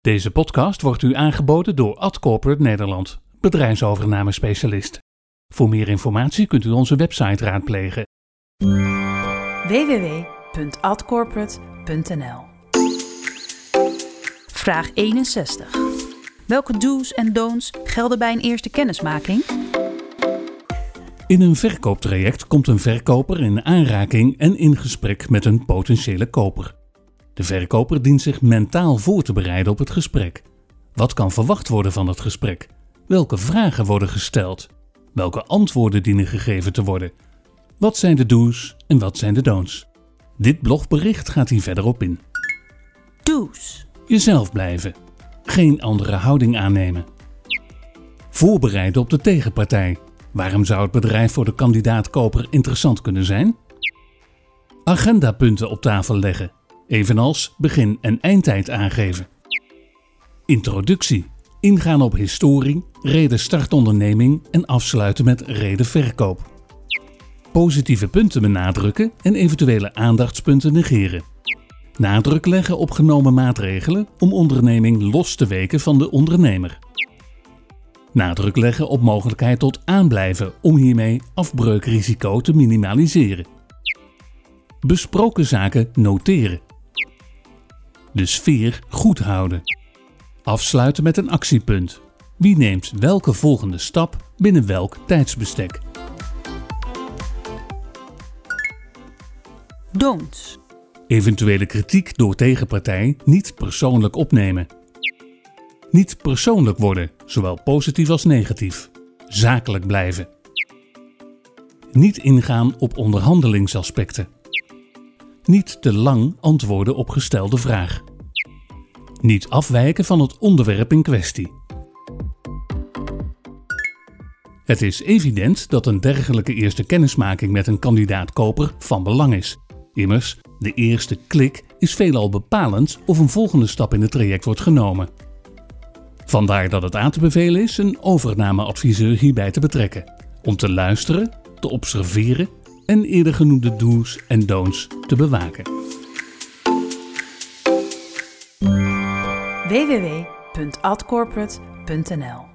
Deze podcast wordt u aangeboden door Ad Corporate Nederland, bedrijfsovername specialist. Voor meer informatie kunt u onze website raadplegen. www.adcorporate.nl. Vraag 61. Welke do's en don'ts gelden bij een eerste kennismaking? In een verkooptraject komt een verkoper in aanraking en in gesprek met een potentiële koper. De verkoper dient zich mentaal voor te bereiden op het gesprek. Wat kan verwacht worden van het gesprek? Welke vragen worden gesteld? Welke antwoorden dienen gegeven te worden? Wat zijn de do's en wat zijn de don'ts? Dit blogbericht gaat hier verder op in. Do's. Jezelf blijven. Geen andere houding aannemen. Voorbereiden op de tegenpartij. Waarom zou het bedrijf voor de kandidaat-koper interessant kunnen zijn? Agendapunten op tafel leggen. Evenals begin- en eindtijd aangeven. Introductie. Ingaan op historie, reden startonderneming en afsluiten met reden verkoop. Positieve punten benadrukken en eventuele aandachtspunten negeren. Nadruk leggen op genomen maatregelen om onderneming los te weken van de ondernemer. Nadruk leggen op mogelijkheid tot aanblijven om hiermee afbreukrisico te minimaliseren. Besproken zaken noteren. De sfeer goed houden. Afsluiten met een actiepunt. Wie neemt welke volgende stap binnen welk tijdsbestek? Don'ts. Eventuele kritiek door tegenpartij niet persoonlijk opnemen. Niet persoonlijk worden, zowel positief als negatief. Zakelijk blijven. Niet ingaan op onderhandelingsaspecten. Niet te lang antwoorden op gestelde vraag. Niet afwijken van het onderwerp in kwestie. Het is evident dat een dergelijke eerste kennismaking met een kandidaat-koper van belang is. Immers, de eerste klik is veelal bepalend of een volgende stap in het traject wordt genomen. Vandaar dat het aan te bevelen is een overnameadviseur hierbij te betrekken, om te luisteren, te observeren en eerder genoemde do's en don'ts te bewaken. www.adcorporate.nl